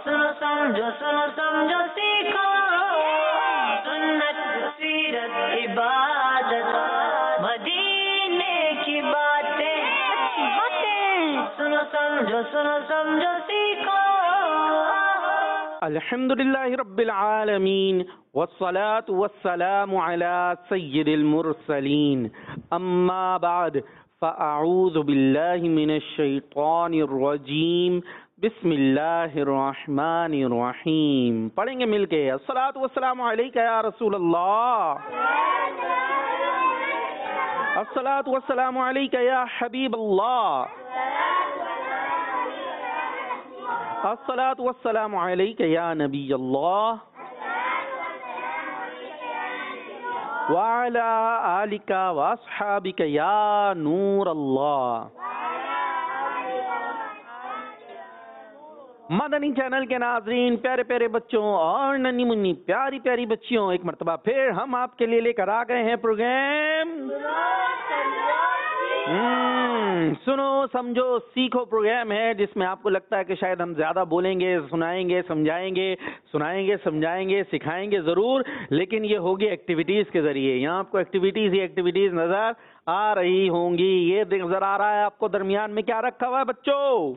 सुनो समझो सीखो सुन्नत सीरत इबादत मदीने की बातें सुनो समझो सीखो। अल्हम्दुलिल्लाहि रब्बिल आलमीन वस्सलातु वस्सलामु अला सय्यिदिल मुरसलीन अम्मा बाद फ़अऊज़ु बिल्लाहि मिनश शैतानिर रजीम बिस्मिल्लाहिर रहमानिर रहीम। पढ़ेंगे मिलके अस्सलातु वस्सलामु अलैका या रसूल अल्लाह, अस्सलातु वस्सलामु अलैका या हबीब अल्लाह, अस्सलातु वस्सलामु अलैका या नबी अल्लाह व अला आलिका व अस्हाबिका या नूर अल्लाह। मदनी चैनल के नाज़रीन, प्यारे प्यारे बच्चों और नन्ही मुन्नी प्यारी प्यारी बच्चियों, एक मर्तबा फिर हम आपके लिए लेकर आ गए हैं प्रोग्राम सुनो समझो सीखो। प्रोग्राम है जिसमें आपको लगता है कि शायद हम ज्यादा बोलेंगे, सुनाएंगे, समझाएंगे, सिखाएंगे जरूर, लेकिन ये होगी एक्टिविटीज के जरिए। यहाँ आपको एक्टिविटीज ही एक्टिविटीज नजर आ रही होंगी। ये नजर आ रहा है आपको दरमियान में क्या रखा हुआ है बच्चों?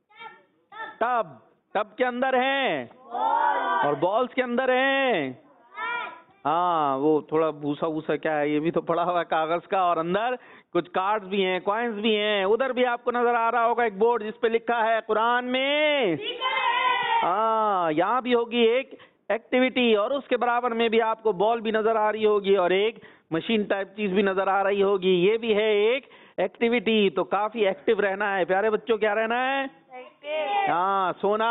टब के अंदर है और बॉल्स के अंदर है। हाँ, वो थोड़ा भूसा क्या है, ये भी तो पड़ा हुआ है कागज का, और अंदर कुछ कार्ड्स भी हैं, कॉइन्स भी हैं। उधर भी आपको नजर आ रहा होगा एक बोर्ड जिस पे लिखा है कुरान में। हाँ, यहाँ भी होगी एक एक्टिविटी और उसके बराबर में भी आपको बॉल भी नजर आ रही होगी और एक मशीन टाइप चीज भी नजर आ रही होगी। ये भी है एक एक्टिविटी। तो काफी एक्टिव रहना है प्यारे बच्चों। क्या रहना है? हाँ, सोना,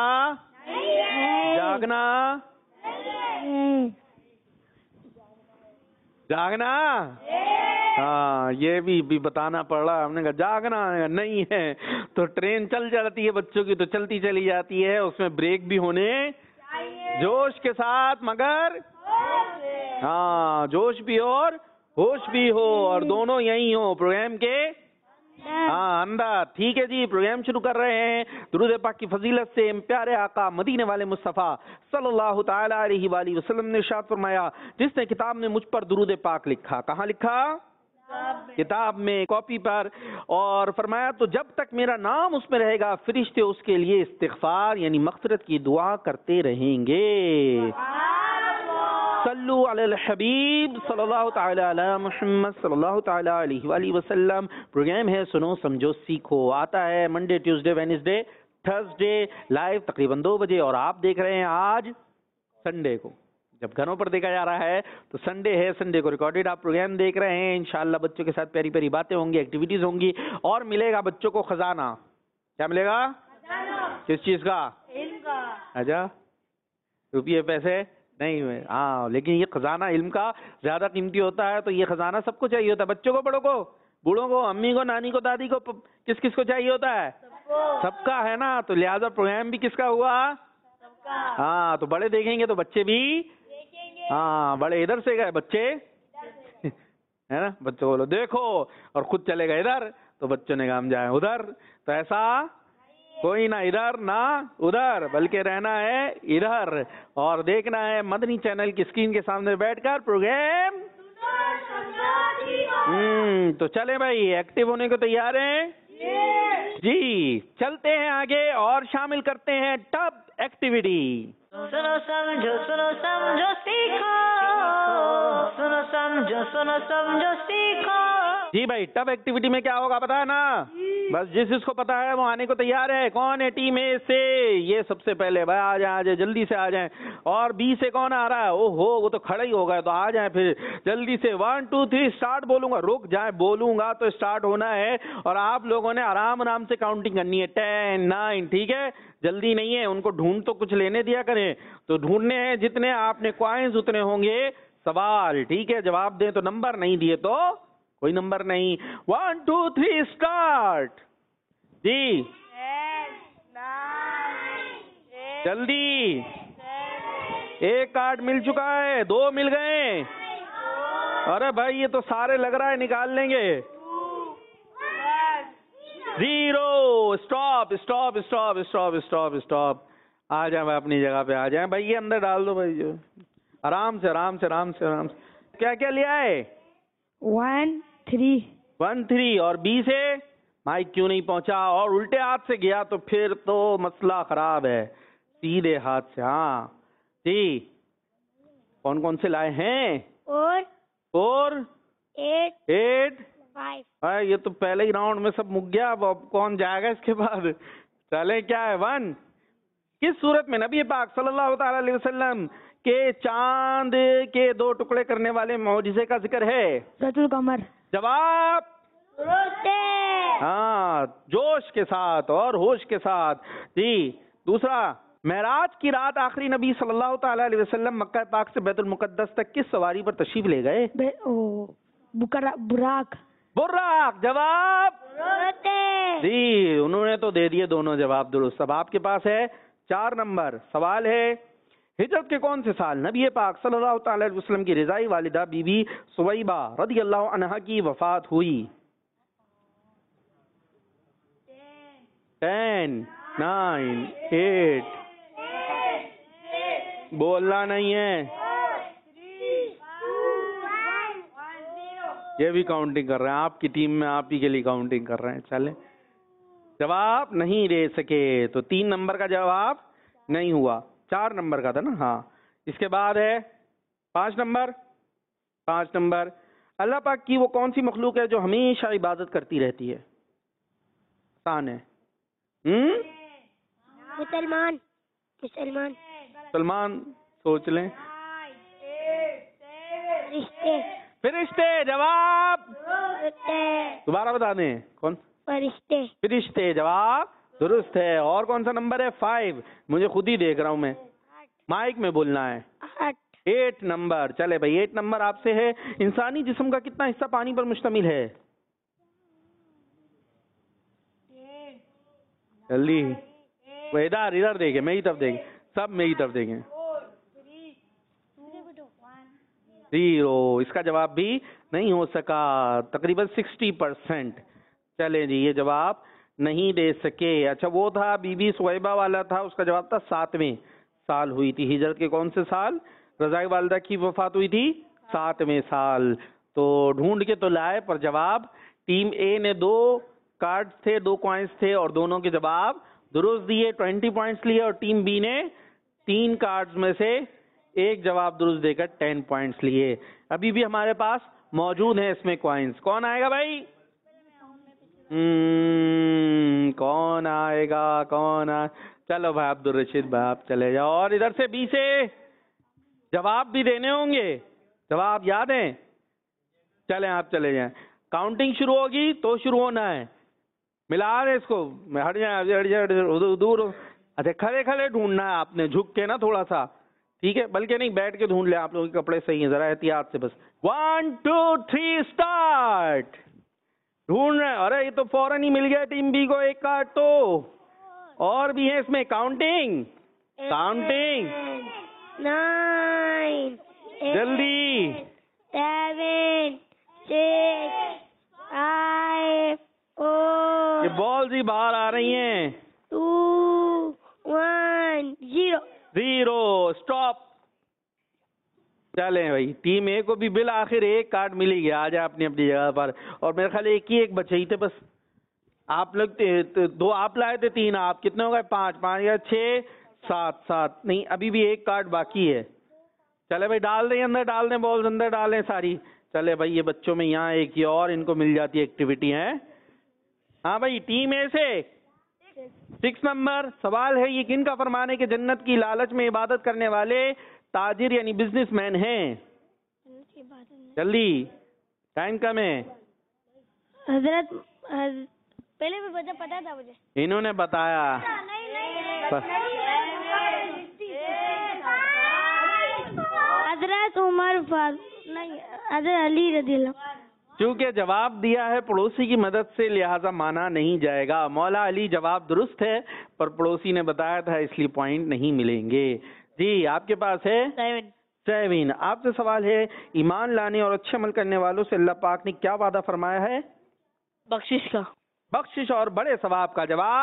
जागना। हाँ, ये भी बताना पड़ रहा है। हमने कहा जागना नहीं है तो ट्रेन चल जाती है बच्चों की, तो चलती चली जाती है, उसमें ब्रेक भी होने जोश के साथ, मगर हाँ, जोश भी और होश भी हो, और दोनों यही हो प्रोग्राम के हाँ अंदर। ठीक है जी, प्रोग्राम शुरू कर रहे हैं। दुरूद पाक की फजीलत से प्यारे आका मदीने वाले मुस्तफ़ा सल्लल्लाहु ताला अलैहि वसल्लम ने इरशाद फरमाया, जिसने किताब में मुझ पर दुरूद पाक लिखा। कहाँ लिखा? किताब में, कॉपी पर। और फरमाया तो जब तक मेरा नाम उसमें रहेगा फरिश्ते उसके लिए इस्तिग़फ़ार यानी मग़फ़िरत की दुआ करते रहेंगे। सल्लु अलल हबीब सल्लल्लाहु ताला अला मुहम्मद सल्लल्लाहु ताला अलैहि वसल्लम। प्रोग्राम है सुनो समझो सीखो। आता है Monday, Tuesday, Wednesday, Thursday live तकरीबन 2 बजे। और आप देख रहे हैं आज संडे को। जब घरों पर देखा जा रहा है तो संडे है, संडे को रिकॉर्डेड आप प्रोग्राम देख रहे हैं। इंशाल्लाह बच्चों के साथ प्यारी प्यारी बातें होंगी, एक्टिविटीज होंगी और मिलेगा बच्चों को खजाना। क्या मिलेगा? किस चीज का? अच्छा, रुपये पैसे नहीं हुए। हाँ, लेकिन ये खजाना इल्म का ज्यादा कीमती होता है। तो ये खजाना सबको चाहिए होता है, बच्चों को, बड़ों को, बूढ़ों को, अम्मी को, नानी को, दादी को, किस किस को चाहिए होता है? सबका है ना। तो लिहाजा प्रोग्राम भी किसका हुआ? हाँ, तो बड़े देखेंगे तो बच्चे भी हाँ, बड़े इधर से गए, बच्चे है ना, बच्चों बोलो देखो, और खुद चले गए इधर, तो बच्चों ने कहा हम जाए उधर। तो ऐसा कोई ना इधर ना उधर, बल्कि रहना है इधर और देखना है मदनी चैनल की स्क्रीन के सामने बैठकर प्रोग्राम। तो चले भाई, एक्टिव होने को तैयार हैं जी? चलते हैं आगे और शामिल करते हैं टब एक्टिविटी। सुनो समझो सीखो सुनो समझो सीखो। जी भाई, टब एक्टिविटी में क्या होगा पता है ना? बस जिसको पता है वो आने को तैयार है। कौन है टीम ए से? ये सबसे पहले भाई आ जाए, जल्दी से आ जाए। और बी से कौन आ रहा है? ओहो, वो तो खड़ा ही हो गया, तो आ जाए फिर जल्दी से। 1 2 3 स्टार्ट बोलूंगा, रुक जाए, बोलूंगा तो स्टार्ट होना है। और आप लोगों ने आराम आराम से काउंटिंग करनी है। 10 9, ठीक है? जल्दी नहीं है, उनको ढूंढ तो कुछ लेने दिया करें। तो ढूंढने हैं जितने आपने कॉइन्स उतने होंगे सवाल, ठीक है? जवाब दें तो नंबर, नहीं दिए तो कोई नंबर नहीं। 1 2 3 स्टार्ट जी। 10 9 जल्दी। 1 कार्ड मिल चुका है, 2 मिल गए। अरे भाई ये तो सारे लग रहा है निकाल लेंगे। 0। Stop stop stop stop stop stop. आ जाए भाई, अपनी जगह पे आ जाए भाई। ये अंदर डाल दो भाई, जो आराम से आराम से आराम से आराम से। क्या क्या लिया है? 1 3 1 3। और बी से माइक क्यों नहीं पहुंचा? और उल्टे हाथ से गया तो फिर तो मसला खराब है। सीधे हाथ से। हाँ जी, कौन कौन से लाए हैं? 4 8 5 भाई ये तो पहले ही राउंड में सब मुक गया, अब कौन जाएगा इसके बाद? चले, क्या है? 1। किस सूरत में नबी पाक सल्लल्लाहु ताला अलैहि वसल्लम के चांद के 2 टुकड़े करने वाले मौजिज़े का जिक्र है? सूरतुल कमर। जवाब हाँ, जोश के साथ और होश के साथ जी। दूसरा, मेराज की रात आखिरी नबी सल्लल्लाहु ताला अलैहि वसल्लम मक्का पाक से बैतुल मुकद्दस तक किस सवारी पर तशरीफ ले गए? बुराक। बुर्राक। जवाब जी, उन्होंने तो दे दिए दोनों जवाब दुरुस्त। अब आपके पास है 4 नंबर। सवाल है, हिजरत के कौन से साल नबी पाक सल्लल्लाहु ताला अलैहि वसल्लम की रिज़ाई वालिदा बीबी सुवैबा रदियल्लाहु अन्हा की वफात हुई? 10 9 8। बोलना नहीं है। ये भी काउंटिंग कर रहे हैं, आपकी टीम में आप ही के लिए काउंटिंग कर रहे हैं। चले, जवाब नहीं दे सके तो 3 नंबर का जवाब नहीं हुआ। 4 नंबर का था ना? हाँ। इसके बाद है 5 नंबर। 5 नंबर, अल्लाह पाक की वो कौन सी मखलूक है जो हमेशा इबादत करती रहती है? आसान है। मुसलमान। सलमान, सोच लें। फरिश्ते। जवाब दोबारा बता दें। कौन? फरिश्ते। जवाब दुरुस्त है। और कौन सा नंबर है? 5। मुझे खुद ही देख रहा हूं मैं, माइक में बोलना है। 8 नंबर। चले भाई, 8 नंबर आपसे है। इंसानी जिस्म का कितना हिस्सा पानी पर मुश्तमिल है? जल्दी, वो इधर देखें, मेरी तरफ देखें, सब मेरी तरफ देखें। 0। इसका जवाब भी नहीं हो सका, तकरीबन 60%। चले जी, ये जवाब नहीं दे सके। अच्छा, वो था बीबी सुवैबा वाला था, उसका जवाब था 7वें साल हुई थी। हिजरत के कौन से साल रज़ाई वालिदा की वफात हुई थी? 7वें साल। तो ढूंढ के तो लाए, पर जवाब टीम ए ने 2 कार्ड थे, 2 कॉइन्स थे और दोनों के जवाब दुरुस्त दिए, 20 पॉइंट्स लिए। और टीम बी ने 3 कार्ड्स में से 1 जवाब दुरुस्त देकर 10 पॉइंट्स लिए। अभी भी हमारे पास मौजूद है इसमें कॉइन्स। कौन आएगा भाई? कौन आएगा? चलो भाई अब्दुल रशीद भाई, आप चले जाओ। और इधर से बी से जवाब भी देने होंगे, जवाब याद है? चले, आप चले जाएं। काउंटिंग शुरू होगी तो शुरू होना है। मिला रहे इसको, हट जाए दूर। अच्छा, खड़े ढूंढना है आपने, झुक के ना थोड़ा सा, ठीक है? बल्कि नहीं, बैठ के ढूंढ ले, आप लोगों के कपड़े सही हैं, जरा एहतियात से बस। 1 2 3 स्टार्ट। ढूंढ रहे हैं। अरे ये तो फौरन ही मिल गया टीम बी को 1 कार्ड। तो और भी है इसमें। काउंटिंग 9 जल्दी। 7 6 5 4 ये बॉल्स ही बाहर आ रही हैं। 2 1 0। स्टॉप। चले भाई, टीम ए को भी बिल आखिर 1 कार्ड मिल ही गया। आ जाए अपनी अपनी जगह पर। और मेरे ख्याल एक बचे ही थे बस। आप लोग 2 आप लाए थे, 3 आप, कितने हो गए? 5 या 6 7 नहीं, अभी भी 1 कार्ड बाकी है। चले भाई, डाल दें अंदर, डाल दें बॉल्स अंदर, डालें सारी। चले भाई, ये बच्चों में यहाँ एक ही और इनको मिल जाती है एक्टिविटी है। हाँ भाई, टीम ए से 6 नंबर सवाल है, ये किन का फरमान है कि जन्नत की लालच में इबादत करने वाले ताजिर यानी बिजनेसमैन हैं? जल्दी, टाइम कम है। हजरत पहले भी पता था मुझे, इन्होंने बताया। हजरत उमर नहीं, हजरत अली रज़ियल्लाहु। चूंकि जवाब दिया है पड़ोसी की मदद से, लिहाजा माना नहीं जाएगा। मौला अली जवाब दुरुस्त है, पर पड़ोसी ने बताया था इसलिए पॉइंट नहीं मिलेंगे। जी, आपके पास है 7। आपसे सवाल है, ईमान लाने और अच्छे अमल करने वालों से अल्लाह पाक ने क्या वादा फरमाया है? बख्शिश का। बख्शिश और बड़े सवाब का। जवाब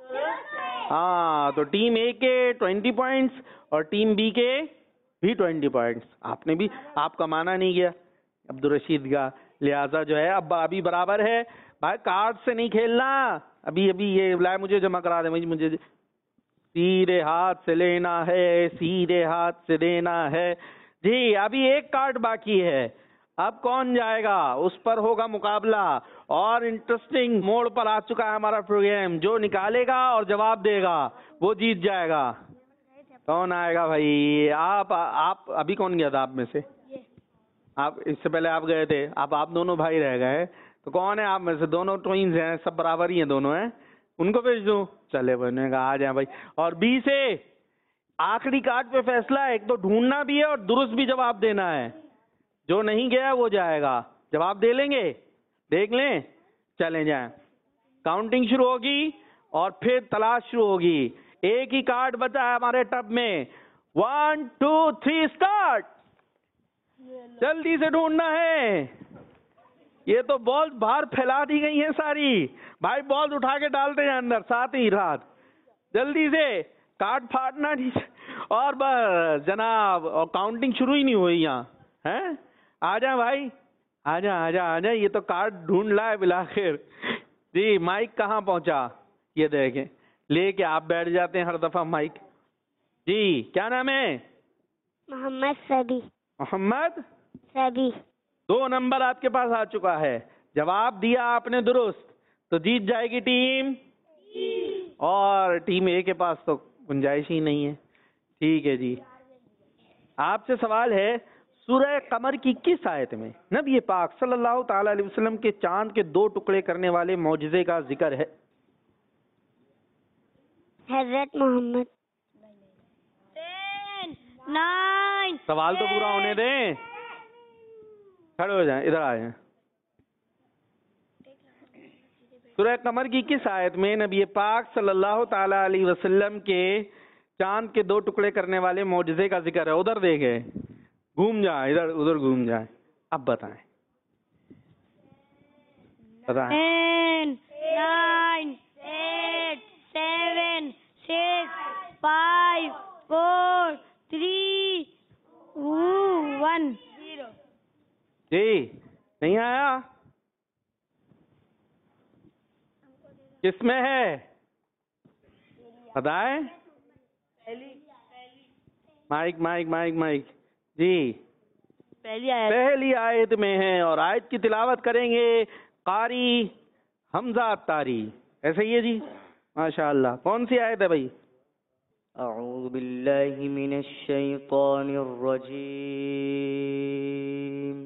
हाँ, तो टीम ए के 20 पॉइंट्स और टीम बी के भी 20 पॉइंट्स। आपने भी, आपका माना नहीं गया अब्दुल रशीद का, लिहाजा जो है अब अभी बराबर है। भाई कार्ड से नहीं खेलना, अभी अभी ये लाए मुझे जमा करा दे, मुझे सीधे हाथ से लेना है, सीधे हाथ से देना है जी। अभी एक कार्ड बाकी है, अब कौन जाएगा उस पर होगा मुकाबला, और इंटरेस्टिंग मोड़ पर आ चुका है हमारा प्रोग्राम। जो निकालेगा और जवाब देगा वो जीत जाएगा। कौन आएगा भाई? आप अभी कौन गया था आप में से? आप, इससे पहले आप गए थे, आप दोनों भाई रह गए, तो कौन है आप में से? दोनों ट्विंस हैं, सब बराबर ही हैं दोनों, हैं, उनको भेज दूं? चले बनेगा, आ जाए भाई। और बी से आखिरी कार्ड पे फैसला है, एक तो ढूंढना भी है और दुरुस्त भी जवाब देना है। जो नहीं गया वो जाएगा। जवाब दे लेंगे? देख लें, चले जाएं। काउंटिंग शुरू होगी और फिर तलाश शुरू होगी। एक ही कार्ड बचा है हमारे टब में। 1 2 3 स्टार्ट। जल्दी से ढूंढना है। ये तो बॉल बाहर फैला दी गई है सारी, भाई बॉल उठा के डालते हैं अंदर साथ ही रात। जल्दी से, कार्ड फाड़ना नहीं। और बस जनाब, और काउंटिंग शुरू ही नहीं हुई यहाँ, हैं? आजा भाई, आजा आजा आजा। ये तो कार्ड ढूंढ ला है बिलाखिर जी। माइक कहाँ पहुंचा? ये देखें, लेके आप बैठ जाते हैं हर दफा माइक जी। क्या नाम है? मोहम्मद सबी। मोहम्मद सबी। 2 नंबर आपके पास आ चुका है। जवाब दिया आपने दुरुस्त तो जीत जाएगी टीम, और टीम ए के पास तो गुंजाइश ही नहीं है। ठीक है जी। आपसे सवाल है, सूरह कमर की किस आयत में नबी पाक सल्लल्लाहु ताला अलैहि वसल्लम के चांद के 2 टुकड़े करने वाले मौजज़े का जिक्र है? हजरत मोहम्मद। 10 9। सवाल तो पूरा होने दें, खड़े हो जाएं, इधर आ जाएं। सूरह कमर की किस आयत में नबी पाक सल्लल्लाहु ताला अलैहि वसल्लम के चांद के 2 टुकड़े करने वाले मौजज़े का जिक्र है? उधर देखे, घूम जाए, इधर उधर घूम जाए। अब बताएं, बताएं। 10 9 8 7 6 5 4 3 2 1 0। जी, नहीं आया? किसमें है बताएं? Mike mike mike mike ji. पहली आयत में है, और आयत की तिलावत करेंगे कारी हमजा अत्तारी। ऐसे ही है जी, माशाअल्लाह। कौन सी आयत है भाई? अऊज़ु बिल्लाहि मिनश शैतानिर रजीम।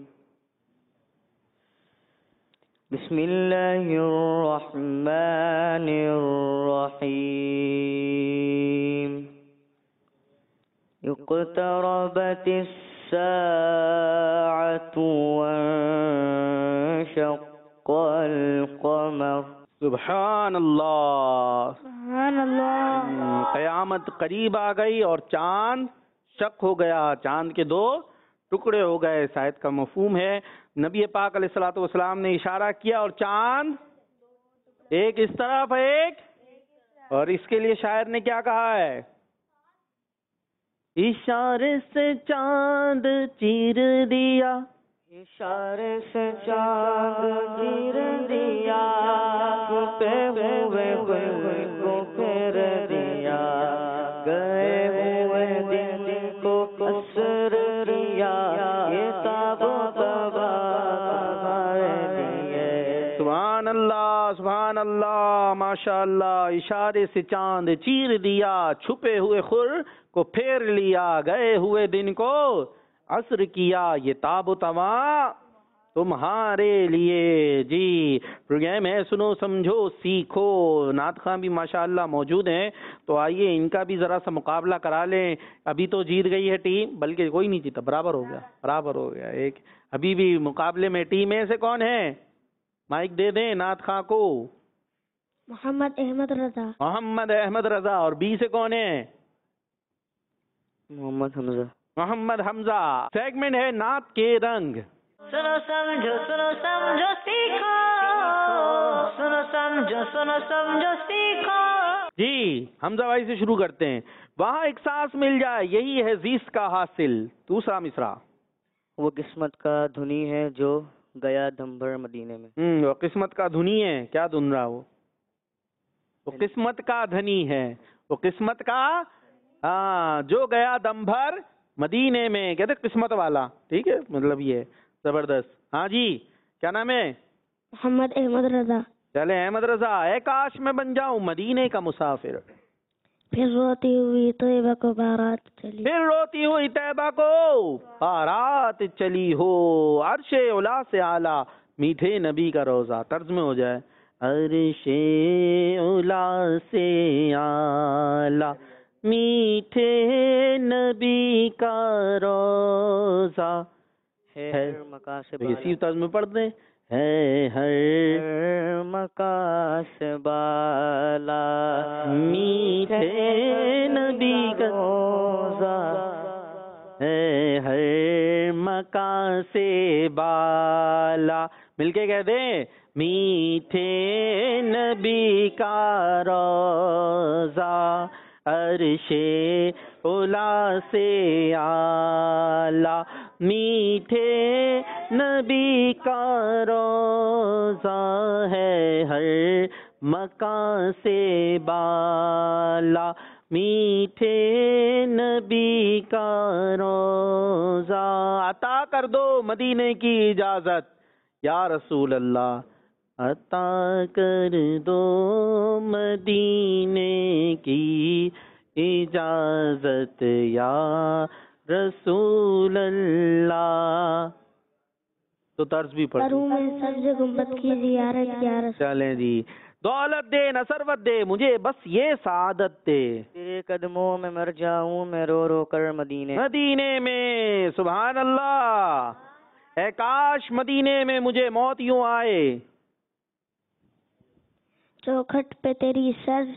बिस्मिल्लाहिर रहमानिर रहीम। इक़्तरबतिस साअतु वंशक़्क़ल क़मर। सुभान अल्लाह, सुभान अल्लाह। कयामत करीब आ गई और चांद शक हो गया, चांद के 2 टुकड़े हो गए। इस आयत का मफहूम है, नबी पाक अलैहिस्सलातु वस्सलाम ने इशारा किया और चांद एक इस तरफ एक, और इसके लिए शायर ने क्या कहा है? इशारे से चांद चीर दिया, इशारे से चाँद चीर दिया, छुपे हुए को फेर दिया, गए हुए दिन को कसर दिया, ये ताबो तबारे दिए। सुभान अल्लाह, सुभान अल्लाह, माशाअल्लाह। इशारे से चांद चीर दिया, छुपे हुए खुर को फेर लिया, गए हुए दिन को असर किया, ये ताबो तवा तुम्हारे लिए जी। प्रोग्राम है सुनो समझो सीखो। नात खां भी माशाअल्लाह मौजूद हैं, तो आइए इनका भी जरा सा मुकाबला करा लें। अभी तो जीत गई है टीम, बल्कि कोई नहीं जीता, बराबर हो गया, बराबर हो गया एक। अभी भी मुकाबले में टीम ए से कौन है? माइक दे दें नात खां को। मोहम्मद अहमद रजा। मोहम्मद अहमद रजा। और बी से कौन है? मोहम्मद हमजा। मोहम्मद हमजा। सेगमेंट है नात के रंग। सुनो समझो सीखो, सुनो समझो सीखो। जी हमजा भाई से शुरू करते हैं। वहाँ एक सांस मिल जाए यही है जीस का हासिल। दूसरा मिसरा। वो किस्मत का धुनी है जो गया दम भर मदीने में। वो किस्मत का धुनी है। क्या धुन रहा वो किस्मत का धनी है। वो किस्मत का हाँ जो गया दम भर मदीने में, कहते किस्मत वाला। ठीक है, मतलब ये जबरदस्त। हाँ जी, क्या नाम है? मोहम्मद अहमद रजा। चले अहमद रजा। ए काश मैं बन जाऊं मदीने का मुसाफिर। फिर रोती हुई तैयबा को बारात चली। फिर रोती हुई तैयबा को बारात चली हो। अर्शे उला से आला मीठे नबी का रोजा। तर्ज में हो जाए अर्शे उला से आला मीठे नबी का रोजा है। मका से इसी तर्ज में पढ़ते है हर मका से बाला मीठे नबी का रोजा है हर मका से बाला। मिलके कह दे मीठे नबी का रोजा अर्शे उला से आला मीठे नबी का रोजा है हर मका से बाला मीठे नबी का रोजा। अता कर दो मदीने की इजाजत या रसूल अल्लाह। अता कर दो मदीने की इजाजत या रसूल अल्लाह। तो तर्ज भी पढ़ में सब्ज गुंबद की जियारत या रसूल। चलें जी। दौलत दे न सरवत दे मुझे बस ये सादत दे। तेरे कदमों में मर जाऊं मैं रो रो कर मदीने में। सुभान अल्लाह। ए काश मदीने में मुझे मौत यूं आए। चौखट पे तेरी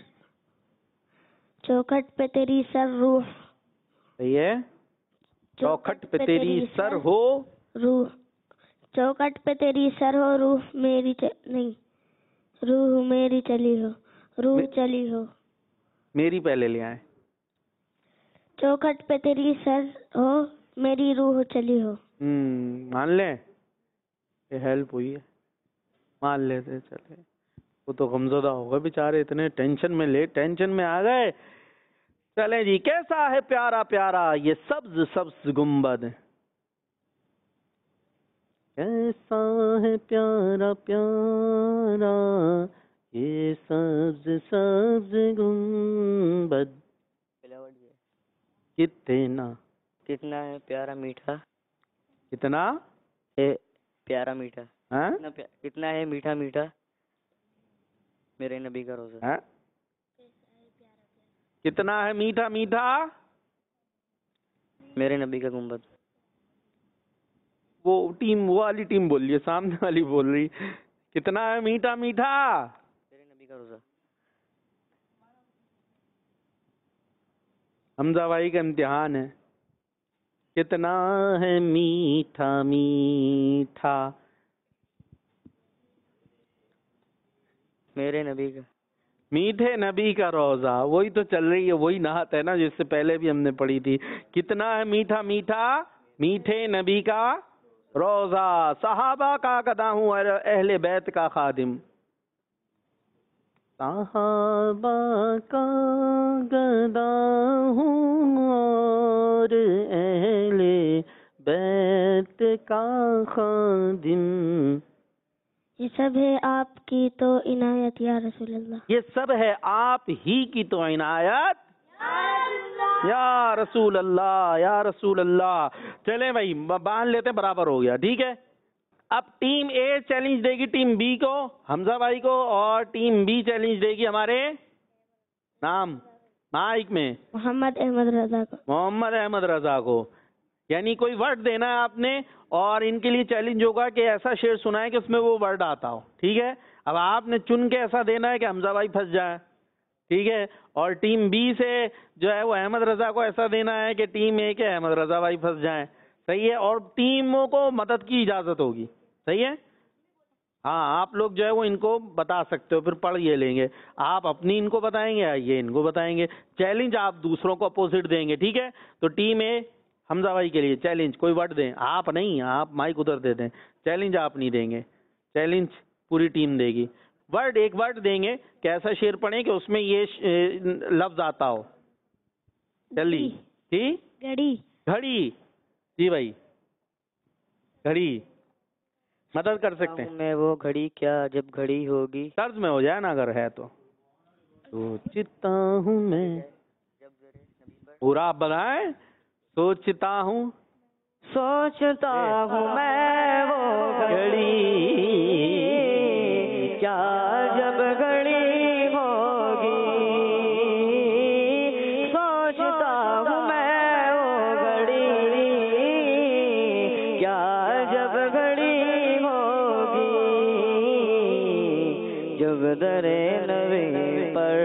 सर रूह। सही है। चौखट पे तेरी सर हो रूह। चौखट पे तेरी सर हो रूह मेरी नहीं रूह मेरी चली हो। रूह चली हो मेरी पहले ले आए। चौखट पे तेरी सर हो मेरी रूह चली हो। मान ले ये हेल्प हुई है। मान लेते चले। वो तो गमज़दा होगा बेचारे, इतने टेंशन में आ गए। चले जी। कैसा है प्यारा प्यारा ये सब्ज सब्ज गुंबद। कैसा है प्यारा प्यारा ये सब्ज सब्ज गुंबद। कितना है प्यारा मीठा। कितना है प्यारा मीठा। हाँ? कितना है मीठा मीठा मेरे नबी का रोजा। हाँ? कितना है मीठा मीठा मेरे नबी का गुंबद। वो वाली टीम बोल रही है, सामने वाली बोल रही कितना है मीठा मीठा मेरे नबी का रोजा। हमजा भाई का इम्तिहान है। कितना है मीठा मीठा मेरे नबी का मीठे नबी का रोजा। वही तो चल रही है, वही नाहत है ना जिससे पहले भी हमने पढ़ी थी। कितना है मीठा मीठा मीठे नबी का रोजा। सहाबा का गदा हूँ और अहले बैत का खादिम। सहाबा का गदा हूँ और अहले बैत का खादिम। ये सब है आपकी तो इनायत या रसूल अल्लाह। ये सब है आप ही की तो इनायत या रसूल अल्लाह या रसूल अल्लाह। चले भाई बांध लेते, बराबर हो गया। ठीक है, अब टीम ए चैलेंज देगी टीम बी को, हमजा भाई को, और टीम बी चैलेंज देगी हमारे नाम माइक में मोहम्मद अहमद रजा को। यानी कोई वर्ड देना है आपने, और इनके लिए चैलेंज होगा कि ऐसा शेर सुनाए कि उसमें वो वर्ड आता हो। ठीक है, अब आपने चुन के ऐसा देना है कि हमजा भाई फंस जाए। ठीक है, और टीम बी से जो है वो अहमद रजा को ऐसा देना है कि टीम ए के अहमद रजा भाई फंस जाए। सही है, और टीमों को मदद की इजाजत होगी। सही है, हाँ, आप लोग जो है वो इनको बता सकते हो, फिर पढ़ ये लेंगे। आप अपनी इनको बताएंगे या ये इनको बताएंगे। चैलेंज आप दूसरों को अपोजिट देंगे, ठीक है? तो टीम ए हमजा भाई के लिए चैलेंज, कोई वर्ड दें। आप नहीं, आप माइक उधर दे दें। चैलेंज आप नहीं देंगे, चैलेंज पूरी टीम देगी। वर्ड, एक वर्ड देंगे कि ऐसा शेर पढ़े कि उसमें ये लफ्ज आता हो। जल्दी। ठीक, घड़ी। घड़ी। जी भाई, घड़ी मदद कर सकते हैं। मैं वो घड़ी क्या जब घड़ी होगी। तर्ज में हो जाए ना अगर है तो। सोचता हूँ मैं, पूरा आप बताएं। सोचता हूँ, सोचता हूँ मैं वो घड़ी क्या जब घड़ी होगी। सोचता हूँ मैं वो घड़ी क्या जब घड़ी होगी। जब दरे नवी पर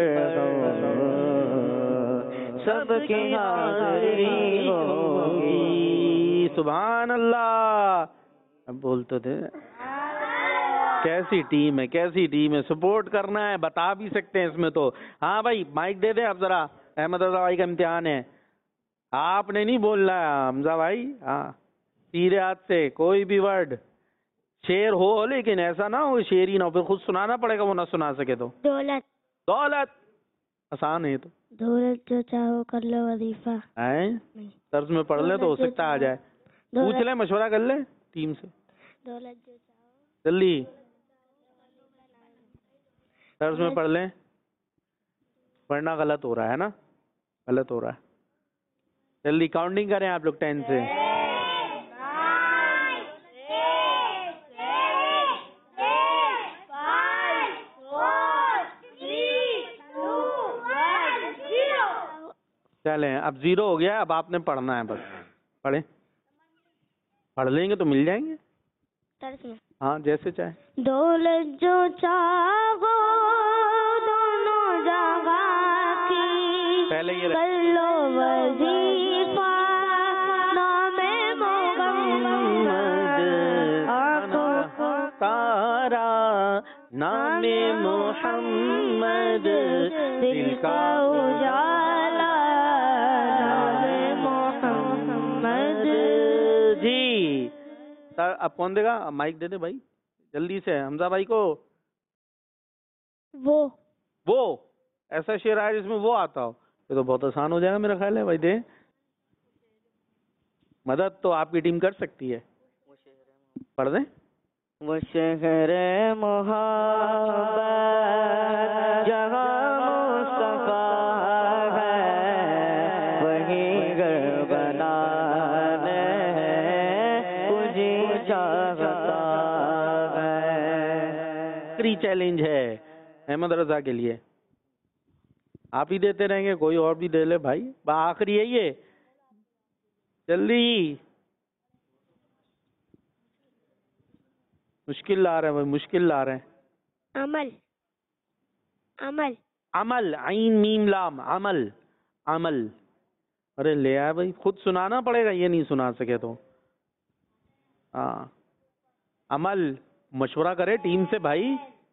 सबकी हाज़िरी होगी। सुभान अल्लाह। अब बोलते थे कैसी टीम है, कैसी टीम है। सपोर्ट करना है, बता भी सकते हैं इसमें तो। हाँ भाई, माइक दे दे अब जरा। अहमद रजा भाई का इम्तिहान है, आपने नहीं बोलना है हमजा भाई। हाँ, सीधे हाथ से कोई भी वर्ड। शेर हो लेकिन ऐसा ना हो शेर ही ना हो, फिर खुद सुनाना पड़ेगा, वो ना सुना सके तो। दौलत। दौलत आसान है तो। दौलत जो चाहो कर लो वजीफा। हैं? नहीं। तर्ज में पढ़ ले तो हो सकता आ जाए। पूछ ले, मशवरा कर ले टीम से। दौलत जो चाहो। जल्दी तर्ज में पढ़ ले। पढ़ना गलत हो रहा है ना, गलत हो रहा है। जल्दी काउंटिंग करें आप लोग 10 से। चलें, अब 0 हो गया, अब आपने पढ़ना है बस। पढ़े, पढ़ लेंगे तो मिल जाएंगे। तर्ज में। हाँ, जैसे चाहे। दौलत जो चाहो दोनों जगह की पहले ये कर लो वजीफा नामे मोहम्मद आंखों को तारा नामे मोहम्मद दिल का उजाला नामे मोहम्मद। जी सर, अब कौन देगा? अब माइक दे दे भाई जल्दी से हमजा भाई को। वो ऐसा शेर आया जिसमें वो आता हो, ये तो बहुत आसान हो जाएगा मेरा ख्याल है भाई। दे मदद तो आपकी टीम कर सकती है। पढ़ दें। वो शहर मोहब्बत जहाँ मुस्तफा है वहीं घर बनाने मुझे चाहता है। आखिरी चैलेंज है अहमद रजा के लिए। आप ही देते रहेंगे, कोई और भी दे ले भाई। आखिरी है ये, जल्दी। मुश्किल ला रहे हैं भाई, मुश्किल ला रहे हैं। अमल। अमल। अमल, आइन मीम लाम, अमल। अमल, अरे ले आया भाई, खुद सुनाना पड़ेगा, ये नहीं सुना सके तो। हाँ, अमल। मशवरा करे टीम से भाई।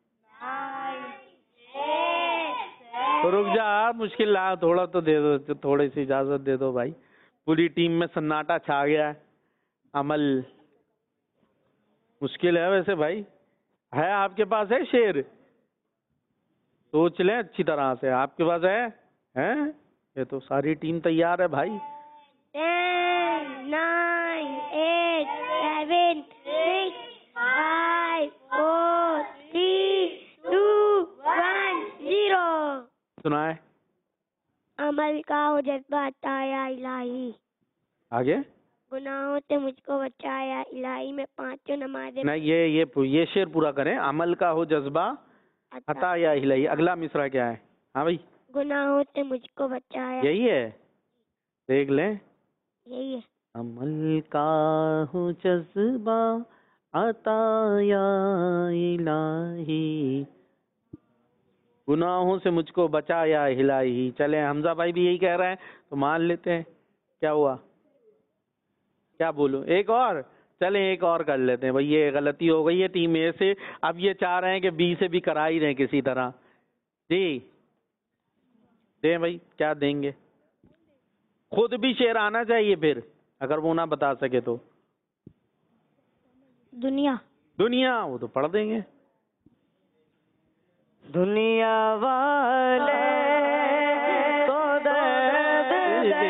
तो रुक जा, मुश्किल ला, थोड़ा तो दे दो, थोड़ी सी इजाजत दे दो भाई। पूरी टीम में सन्नाटा छा गया है। अमल मुश्किल है वैसे भाई। है आपके पास है शेर? सोच लें अच्छी तरह से, आपके पास है? हैं? ये तो सारी टीम तैयार है भाई। 10, 9, 8, 7, 6, 5, 4, 3, 2, 1, 0। सुनाए। अमल का हो जज्बा ताया इलाही। आगे। गुनाहों से मुझको बचाया इलाही में पांचों नमाजें। नहीं, ये शेर पूरा करें। अमल का हो जज्बा अता या हिलाई। अगला मिसरा क्या है? हाँ भाई, गुनाहों से मुझको बचाया। यही है, देख लें। यही है। अमल का हो जज्बा अता या इलाही गुनाहों से मुझको बचाया हिलाई। चले, हमजा भाई भी यही कह रहे हैं तो मान लेते हैं। क्या हुआ? क्या बोलूं? एक और चलें एक और कर लेते हैं भाई, ये गलती हो गई है टीम ए से, अब ये चाह रहे हैं कि बी से भी करा ही रहे किसी तरह। जी दें भाई, क्या देंगे? खुद भी शेर आना चाहिए फिर, अगर वो ना बता सके तो। दुनिया। दुनिया, वो तो पढ़ देंगे। दुनिया वाले तो दर्द देते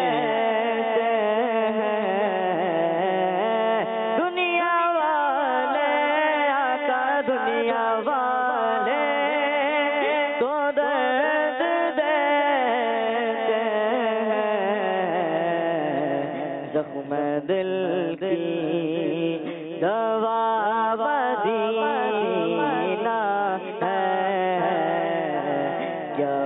हैं, दुनिया वाले आका दुनिया वाले तो दर्द देते हैं, जख्म दिल की दवा मदीना है, क्या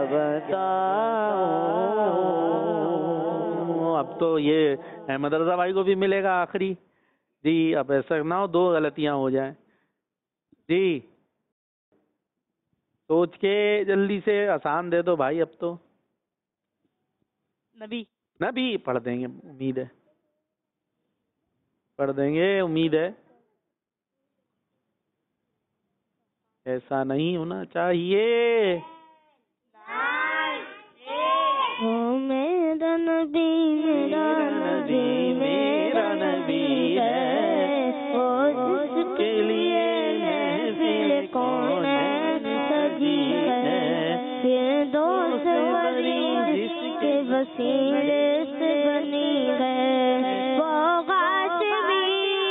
बताऊं। अब तो ये अहमद रजा भाई को भी मिलेगा आखिरी। जी अब ऐसा ना हो 2 गलतियां हो जाएं। जी सोच के जल्दी से आसान दे दो भाई अब तो। नबी। नबी पढ़ देंगे, उम्मीद है पढ़ देंगे, उम्मीद है। ऐसा नहीं होना चाहिए। ओ मेरा नबी मेरा नबी मेरा नबी है, ओ जिसके लिए महफिल कौन सजी है, फिर दोस्त बड़ी जिसके वसीले से बनी है, वो गाशिबी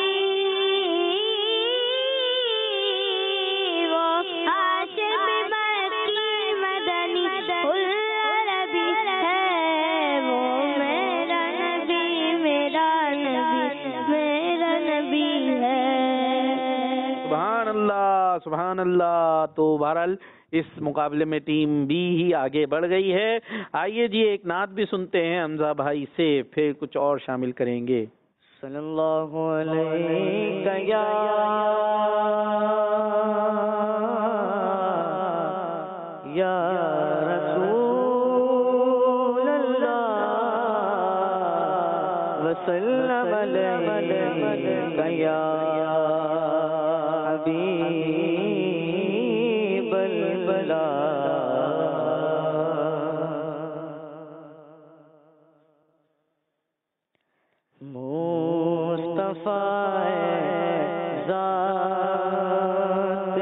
वो हाशिमी मक्की मदनी उल अरबी है, वो मेरा नबी मेरा नबी मेरा नबी है। सुभान अल्लाह सुभान अल्लाह। तो बहरहाल इस मुकाबले में टीम बी ही आगे बढ़ गई है। आइए जी एक नात भी सुनते हैं हमजा भाई से, फिर कुछ और शामिल करेंगे। सल्लल्लाहु अलैहि या रसूल अल्लाह वसल्लम अलैहि या हबीब अल्लाह। मुस्तफा ज़ात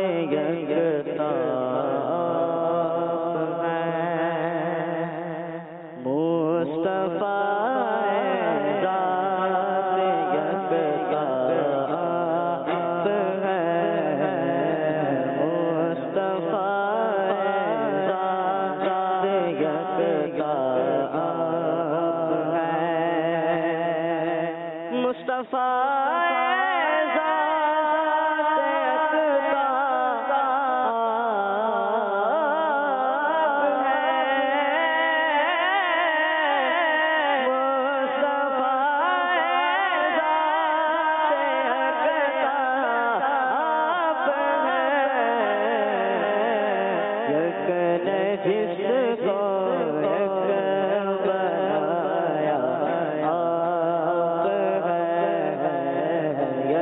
यकताब है, मुस्तफा ज़ात यकताब है, मुस्तफा ज़ात यकताब है, मुस्तफा जिसको बनाया आप है,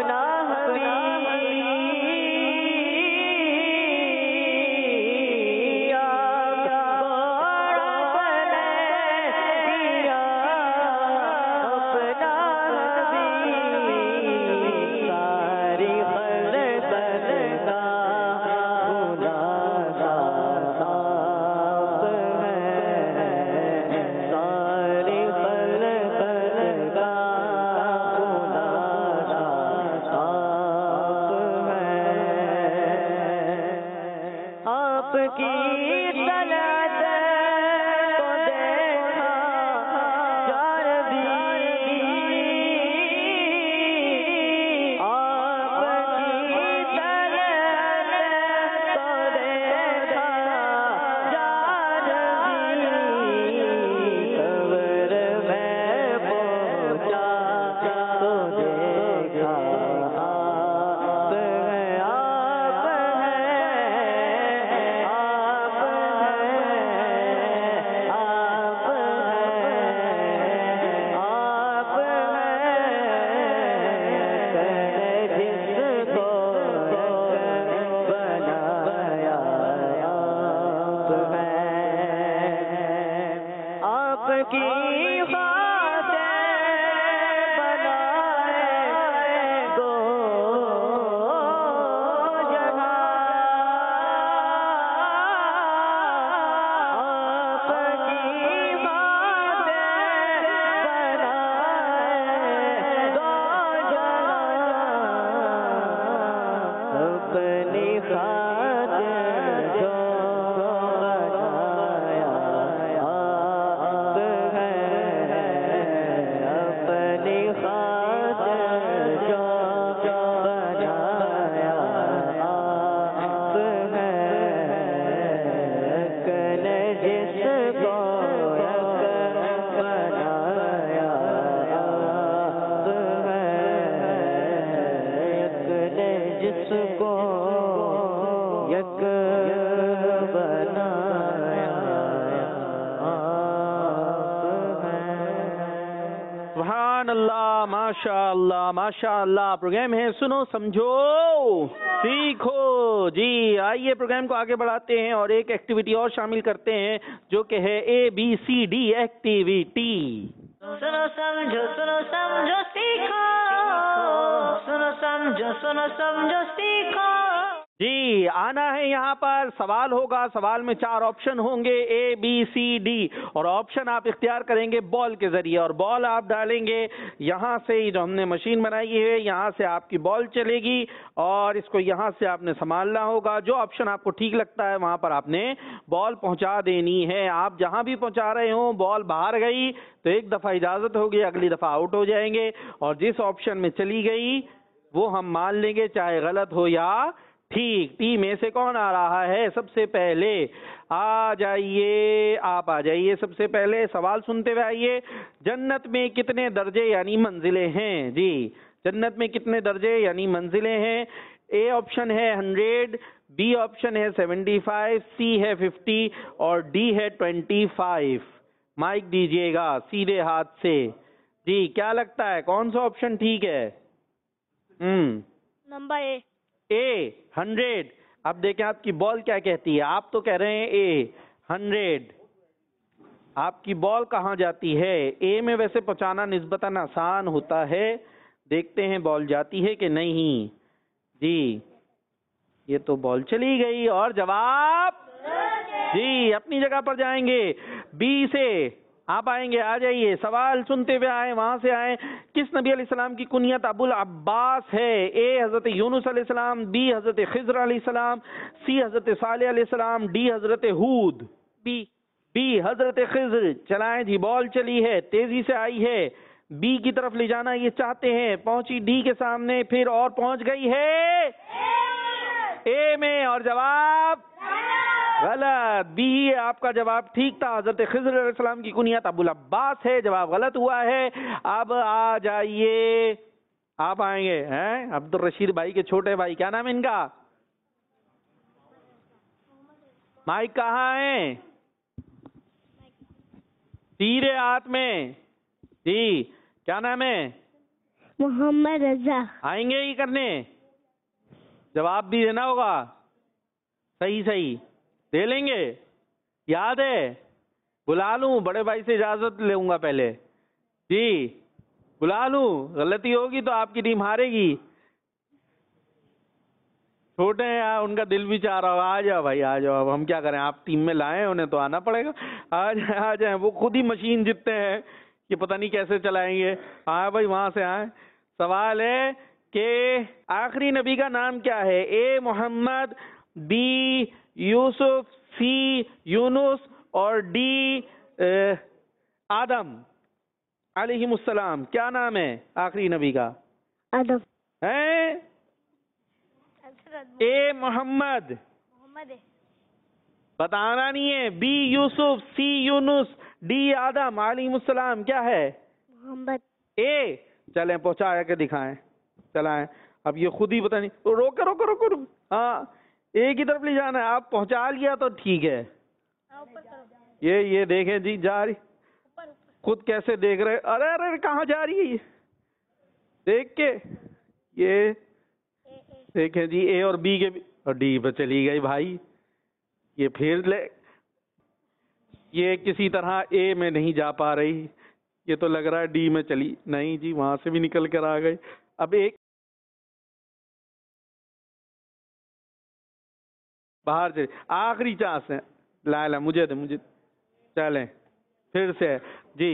अपना सुभानअल्लाह, माशाअल्लाह माशाअल्लाह। प्रोग्राम है सुनो समझो सीखो। जी आइए प्रोग्राम को आगे बढ़ाते हैं और एक एक्टिविटी और शामिल करते हैं जो कि है ABCD एक्टिविटी। सुनो समझो सीखो। सुनो समझो सीखो। जी आना है यहाँ पर, सवाल होगा, सवाल में 4 ऑप्शन होंगे ABCD और ऑप्शन आप इख्तियार करेंगे बॉल के जरिए और बॉल आप डालेंगे यहाँ से, जो हमने मशीन बनाई है यहाँ से आपकी बॉल चलेगी और इसको यहाँ से आपने संभालना होगा। जो ऑप्शन आपको ठीक लगता है वहां पर आपने बॉल पहुंचा देनी है। आप जहां भी पहुंचा रहे हो बॉल बाहर गई तो एक दफा इजाजत होगी, अगली दफा आउट हो जाएंगे और जिस ऑप्शन में चली गई वो हम मान लेंगे चाहे गलत हो या ठीक। टी में से कौन आ रहा है सबसे पहले? आ जाइए, आप आ जाइए सबसे पहले। सवाल सुनते हुए आइए। जन्नत में कितने दर्जे यानी मंजिलें हैं? जी जन्नत में कितने दर्जे यानी मंजिलें हैं? ए ऑप्शन है 100, बी ऑप्शन है 75, सी है 50 और डी है 25। माइक दीजिएगा सीधे हाथ से। जी क्या लगता है कौन सा ऑप्शन ठीक है? Number A 100। अब देखें आपकी बॉल क्या कहती है। आप तो कह रहे हैं ए 100, आपकी बॉल कहाँ जाती है? ए में वैसे पहुंचाना निस्बतन आसान होता है, देखते हैं बॉल जाती है कि नहीं। जी ये तो बॉल चली गई और जवाब जी अपनी जगह पर जाएंगे। बी से आप आएंगे, आ जाइए, सवाल सुनते हुए आए, वहां से आए। किस नबी अलैहिस्सलाम की कुनियत अबुल अब्बास है? ए हजरत यूनुस अलैहिस्सलाम, बी हजरत खिज़र अलैहिस्सलाम, सी हजरत सालेह अलैहिस्सलाम, डी हजरत हूद। बी हजरत खिज़र। चलाएं जी, बॉल चली है, तेजी से आई है, बी की तरफ ले जाना ये चाहते हैं, पहुंची डी के सामने फिर और पहुंच गई है ए में और जवाब गलत। बी ही आपका जवाब ठीक था, हजरत खिज़र अलैहिस्सलाम की कुनियत अबुल अब्बास है, जवाब गलत हुआ है। अब आ जाइए, आप आएंगे हैं अब्दुल रशीद भाई के छोटे भाई, क्या नाम है इनका? माइक कहाँ है? सीधे हाथ में। जी क्या नाम है? मोहम्मद रजा। आएंगे ही करने? जवाब भी देना होगा सही सही। दे लेंगे? याद है? बुला लूं? बड़े भाई से इजाजत लूंगा पहले जी। बुला लूं? गलती होगी तो आपकी टीम हारेगी। छोटे हैं यार, उनका दिल भी चाह रहा होगा आ जाओ भाई आ जाओ। अब हम क्या करें, आप टीम में लाए, उन्हें तो आना पड़ेगा। आ जाए। वो खुद ही मशीन जितते हैं कि पता नहीं कैसे चलाएंगे। आए भाई वहां से आए। सवाल है कि आखिरी नबी का नाम क्या है? A Mohammad, B Yusuf, C Yunus और डी आदम अलैहिमुस्सलाम। क्या नाम है आखिरी नबी का? आदम। है ए मोहम्मद, मोहम्मद है। बताना नहीं है। B Yusuf, C Yunus, D Adam अलैहिमुस्सलाम। क्या है? मोहम्मद। ए चलें पहुंचा के दिखाएं, चलाएं। अब ये खुद ही पता नहीं। रोको रोको रोको रोको। हाँ एक ही तरफ ले जाना है। आप पहुंचा लिया तो ठीक है। ये देखें जी जा रही, खुद कैसे देख रहे। अरे अरे कहाँ जा रही है ये? देख के ये देखें जी, ए और बी के और डी पे चली गई भाई। ये फिर ले, ये किसी तरह ए में नहीं जा पा रही। ये तो लग रहा है डी में चली। नहीं जी, वहां से भी निकल कर आ गई। अब एक बाहर चले। आखिरी चांस है। ला मुझे दे मुझे। चलें फिर से जी।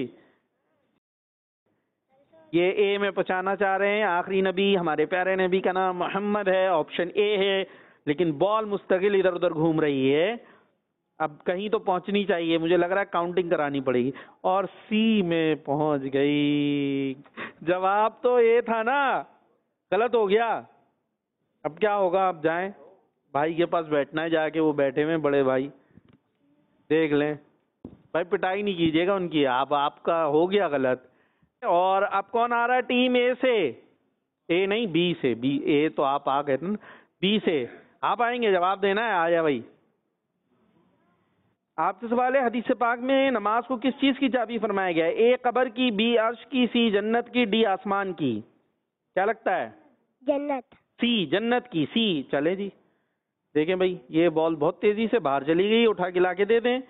ये ए में पहुंचाना चाह रहे हैं। आखिरी नबी, हमारे प्यारे नबी का नाम मोहम्मद है, ऑप्शन ए है। लेकिन बॉल मुस्तकिल इधर उधर घूम रही है। अब कहीं तो पहुंचनी चाहिए, मुझे लग रहा है काउंटिंग करानी पड़ेगी। और सी में पहुंच गई। जवाब तो ए था ना, गलत हो गया। अब क्या होगा? अब जाएं भाई के पास बैठना है, जाके वो बैठे हुए बड़े भाई, देख लें। भाई पिटाई नहीं कीजिएगा उनकी। आपका हो गया गलत। और अब कौन आ रहा है टीम ए से? ए नहीं बी से। बी, ए तो आप आ गए ना। बी से आप आएंगे, जवाब देना है। आया भाई। आपसे सवाल है, हदीस पाक में नमाज को किस चीज की चाबी फरमाया गया है? ए कब्र की, बी अर्श की, सी जन्नत की, डी आसमान की। क्या लगता है? जन्नत। सी जन्नत की। सी। चले जी देखें भाई, ये बॉल बहुत तेजी से बाहर चली गई। उठा के ला के दे दें।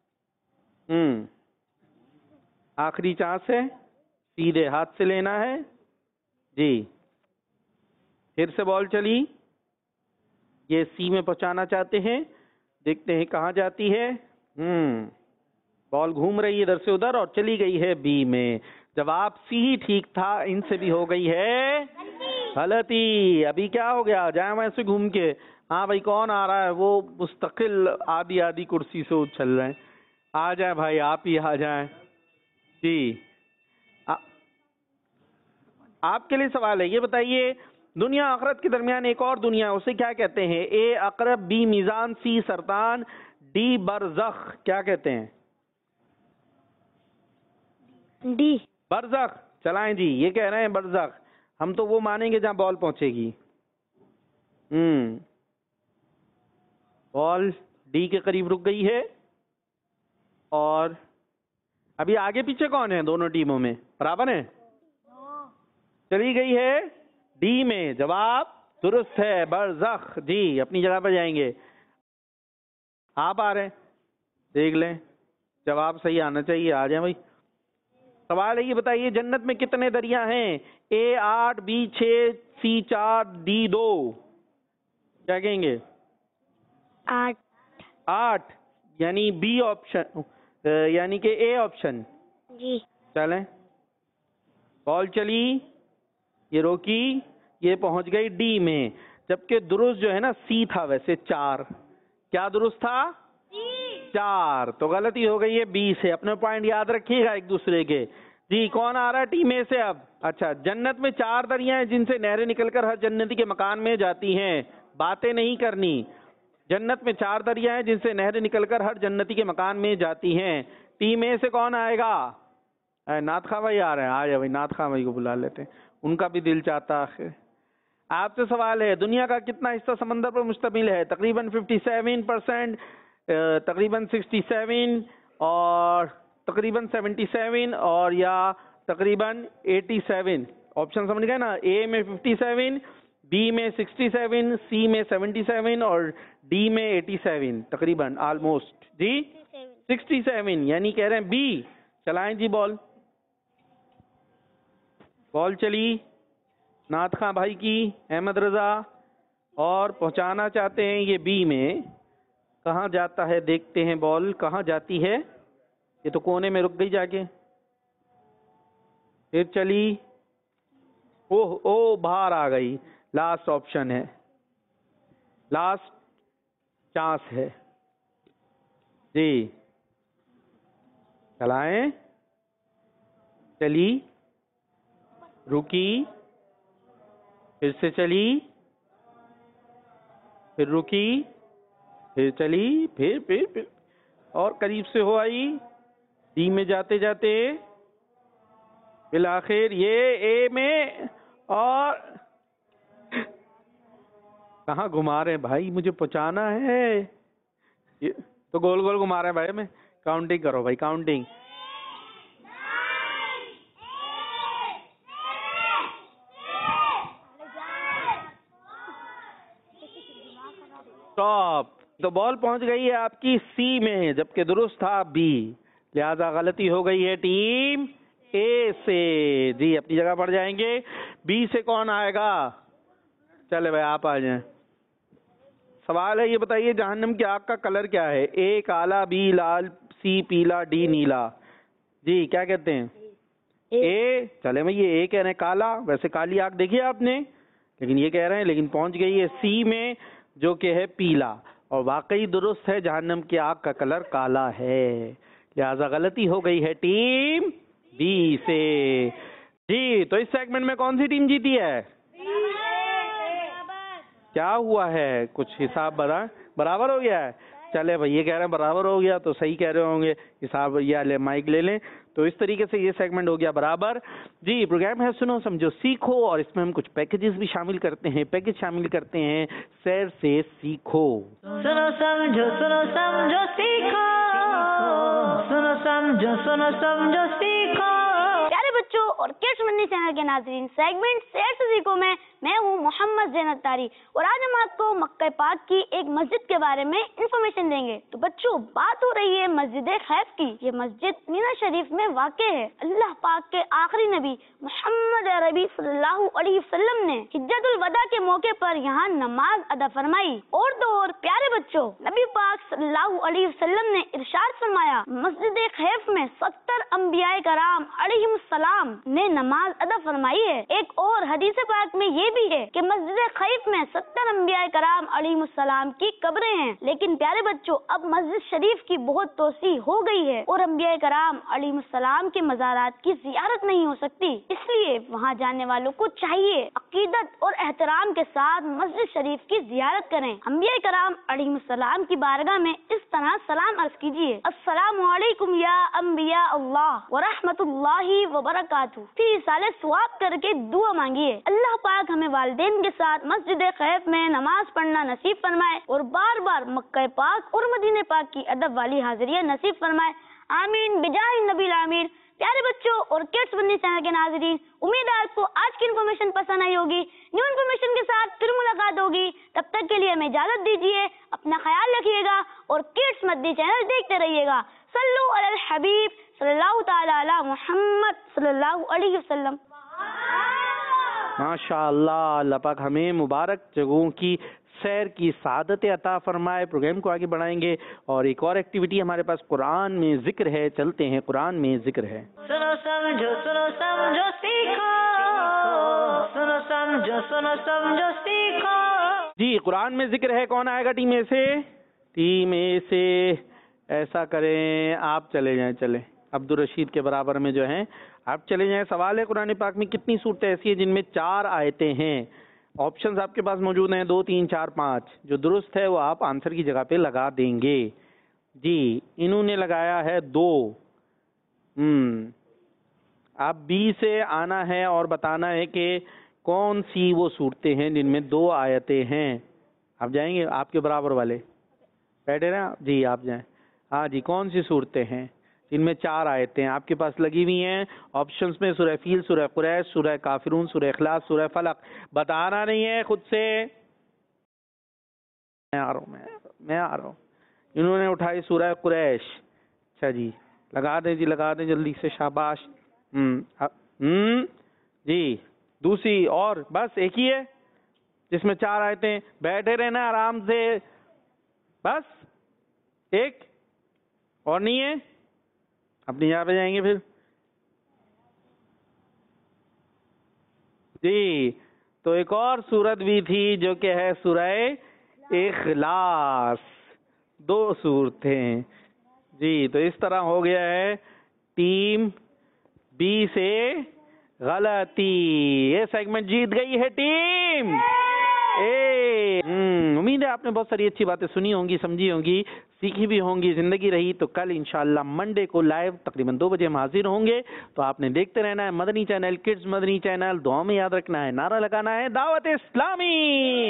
आखिरी चांस है, सीधे हाथ से लेना है जी। फिर से बॉल चली। ये सी में पहुंचाना चाहते हैं, देखते हैं कहाँ जाती है। बॉल घूम रही है इधर से उधर और चली गई है बी में। जवाब सी ही ठीक था। इनसे भी हो गई है गलती। अभी क्या हो गया? जाए वैसे घूम के। हाँ भाई कौन आ रहा है? वो मुस्तकिल आधी आधी कुर्सी से उछल रहे हैं। आ जाए भाई, आप ही आ जाए जी। आपके लिए सवाल है, ये बताइए दुनिया आखिरत के दरमियान एक और दुनिया है, उसे क्या कहते हैं? ए अकरब, बी मीजान, सी सरतान, डी बरज़ख। क्या कहते हैं? डी बरज़ख। चलाएं जी। ये कह रहे हैं बरज़ख। हम तो वो मानेंगे जहां बॉल पहुंचेगी। बॉल डी के करीब रुक गई है। और अभी आगे पीछे कौन है दोनों टीमों में? बराबर है। चली गई है डी में। जवाब दुरुस्त है, बरज़ख जी। अपनी जगह पर जाएंगे। आप आ रहे हैं, देख लें। जवाब सही आना चाहिए। आ जाए भाई। सवाल है, ये बताइए जन्नत में कितने दरिया हैं? A 8, B 6, C 4, D 2। क्या कहेंगे? 8। 8 यानी बी ऑप्शन, यानी कि ए ऑप्शन जी। चलें। बॉल चली, ये रोकी, ये पहुंच गई डी में। जबकि दुरुस्त जो है ना सी था वैसे 4। क्या दुरुस्त था? 4। तो गलती हो गई है बी से। अपने पॉइंट याद रखिएगा एक दूसरे के जी। कौन आ रहा है टीम ए से अब? अच्छा, जन्नत में 4 दरिया हैं जिनसे नहरें निकलकर हर जन्नती के मकान में जाती हैं। बातें नहीं करनी। जन्नत में 4 दरिया हैं जिनसे नहरें निकलकर हर जन्नती के मकान में जाती हैं। टीम ए से कौन आएगा? नाथ खां भाई आ रहे हैं। आ जाए भाई, नाथ खां भाई को बुला लेते हैं, उनका भी दिल चाहता है। आपसे सवाल है, दुनिया का कितना हिस्सा समंदर पर मुश्तमिल है? तकरीबन 57%, तकरीबन 67 और तकरीबन 77 और या तकरीबन 87 ऑप्शन समझ गए ना? ए में 57, बी में 67, सी में 77 और डी में 87, तकरीबन ऑलमोस्ट जी 67, यानी कह रहे हैं बी। चलाएं जी बॉल। बॉल चली नाथ खां भाई की, अहमद रजा, और पहुंचाना चाहते हैं ये बी में। कहाँ जाता है देखते हैं, बॉल कहाँ जाती है। ये तो कोने में रुक गई जाके। फिर चली, ओह ओ बाहर आ गई। लास्ट ऑप्शन है, लास्ट चांस है जी। चलाएं, चली, रुकी, फिर से चली, फिर रुकी, फिर चली, फिर और करीब से हो आई। डी में जाते जाते फिर आखिर ये ए में, और कहाँ घुमा रहे हैं भाई, मुझे पहुंचाना है। ये तो गोल गोल घुमा रहे हैं भाई। मैं काउंटिंग करो भाई, काउंटिंग। स्टॉप। तो बॉल पहुंच गई है आपकी सी में, जबकि दुरुस्त था बी। लिहाजा गलती हो गई है टीम ए से। जी अपनी जगह पर जाएंगे। बी से कौन आएगा? चले भाई आप आ जाएं। सवाल है, ये बताइए जहन्नम की आग का कलर क्या है? ए काला, बी लाल, सी पीला, डी नीला। जी क्या कहते हैं? ए। चले भाई ये ए कह रहे हैं काला, वैसे काली आग देखी है आपने, लेकिन ये कह रहे हैं, लेकिन पहुंच गई है सी में जो कि है पीला। और वाकई दुरुस्त है, जहन्नम की आग का कलर काला है। लिहाजा गलती हो गई है टीम बी से। जी तो इस सेगमेंट में कौन सी टीम जीती है? क्या हुआ है? कुछ हिसाब बराबर हो गया है। चले भाई ये कह रहे हैं बराबर हो गया, तो सही कह रहे होंगे। हिसाब या ले माइक ले लें। तो इस तरीके से ये सेगमेंट हो गया बराबर। जी प्रोग्राम है सुनो समझो सीखो, और इसमें हम कुछ पैकेजेस भी शामिल करते हैं। पैकेज शामिल करते हैं सैर से सीखो। सुनो समझो सीखो, सुनो समझो सीखो। प्यारे बच्चों और किड्स मंडी चैनल के नाज़रीन, सेगमेंट सैर से सीखो में मैं हूँ मोहम्मद ज़ैन अत्तारी, और आज हम आपको मक्का पाक की एक मस्जिद के बारे में इंफॉर्मेशन देंगे। तो बच्चों बात हो रही है मस्जिद खैफ की। ये मस्जिद मीना शरीफ में वाक़े है। अल्लाह पाक के आखिरी नबी मोहम्मद अरबी सल्लल्लाहु अलैहि वसल्लम ने हिज्जतुल वदा के मौके पर यहाँ नमाज अदा फरमाई। और तो और प्यारे बच्चों, नबी पाक सल्लल्लाहु अलैहि वसल्लम ने इरशाद फरमाया, मस्जिद खैफ में 70 अंबियाए कराम अलैहिमुस्सलाम ने नमाज अदा फरमाई है। एक और हदीस पाक में ये भी है कि मस्जिद खैफ में 70 अंबियाए कराम अलैहिमुस्सलाम की कब्रें हैं। लेकिन प्यारे बच्चों अब मस्जिद शरीफ की बहुत तोसी हो गई है और अंबियाए कराम अलैहिमुस्सलाम के मज़ारात की ज़ियारत नहीं हो सकती। इसलिए वहाँ जाने वालों को चाहिए अकीदत और एहतराम के साथ मस्जिद शरीफ की ज़ियारत करें। अंबियाए कराम अलैहिमुस्सलाम की बारगाह में इस तरह सलाम अर्ज कीजिए, अस्सलामु अलैकुम या अंबिया अल्लाह व रहमतुल्लाहि व बरकातुहू। फिर साले सवाब करके दुआ मांगिए। अल्लाह पाक हमें वालिदैन के साथ मस्जिद खैफ में नमाज पढ़ना नसीब फरमाए और बार बार मक्का पाक और मदीने पाक की अदब वाली हाजिरियाँ नसीब फरमाए। आमीन बिजाहि नबील आमीन। प्यारे बच्चों और किड्स मंडी चैनल के नाज़रीन, उम्मीद है आपको आज की इन्फॉर्मेशन पसंद आई होगी। न्यू इन्फॉर्मेशन के साथ फिर मुलाकात होगी। तब तक के लिए हमें इजाजत दीजिए। अपना ख्याल रखिएगा और किड्स मंडी चैनल देखते रहिएगा। सल्लु अलल हबीब सल्लल्लाहु तआला अला मुहम्मद सल्लल्लाहु अलैहि वसल्लम। माशाअल्लाह, अल्लाह पाक हमें मुबारक जगहों की सैर की सादत अता फरमाए। प्रोग्राम को आगे बढ़ाएंगे और एक और एक्टिविटी हमारे पास कुरान में जिक्र है। चलते हैं, कुरान में जिक्र है। सुनो समझो सीखो, सुनो समझो सीखो। जी कुरान में जिक्र है। कौन आएगा टीम ए से? टीम ए से ऐसा करें, आप चले जाएं। चले अब्दुल रशीद के बराबर में जो हैं आप चले जाएं। सवाल है कुरान पाक में कितनी सूरतें ऐसी हैं जिनमें 4 आयतें हैं? ऑप्शंस आपके पास मौजूद हैं 2, 3, 4, 5। जो दुरुस्त है वो आप आंसर की जगह पे लगा देंगे। जी इन्होंने लगाया है 2। आप बी से आना है और बताना है कि कौन सी वो सूरतें हैं जिनमें 2 आयतें हैं। आप जाएंगे, आपके बराबर वाले बैठे ना जी, आप जाएं। हाँ जी, कौन सी सूरतें हैं? इनमें 4 आयतें आपके पास लगी हुई हैं ऑप्शंस में, सूरह फील, सूरह कुरैश, सूरह काफिरून, सूरह इखलास, सूरह फलक। बताना नहीं है खुद से। मैं आ रहा हूँ। इन्होंने उठाई सूरह कुरैश। अच्छा जी, लगा दें जी, लगा दें जल्दी से, शाबाश। जी, दूसरी और बस एक ही है जिसमें 4 आयतें। बैठे रहना आराम से, बस एक और नहीं है, अपनी जगह पे जाएंगे फिर। जी, तो एक और सूरत भी थी जो कि है सूरह इखलास। 2 सूरतें। जी, तो इस तरह हो गया है टीम बी से गलती। ये सेगमेंट जीत गई है टीम ए। उम्मीद है आपने बहुत सारी अच्छी बातें सुनी होंगी, समझी होंगी, सीखी भी होंगी। जिंदगी रही तो कल इंशाल्लाह मंडे को लाइव तकरीबन 2 बजे हम हाजिर होंगे। तो आपने देखते रहना है Madani channel, kids Madani channel. दुआ में याद रखना है, नारा लगाना है दावत इस्लामी।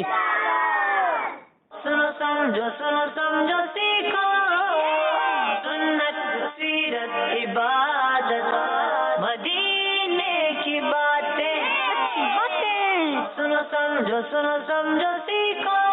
सुनो समझो सीखो, सुन्नत सीरत इबादत, मदीने की बातें। सुनो समझो सीखो।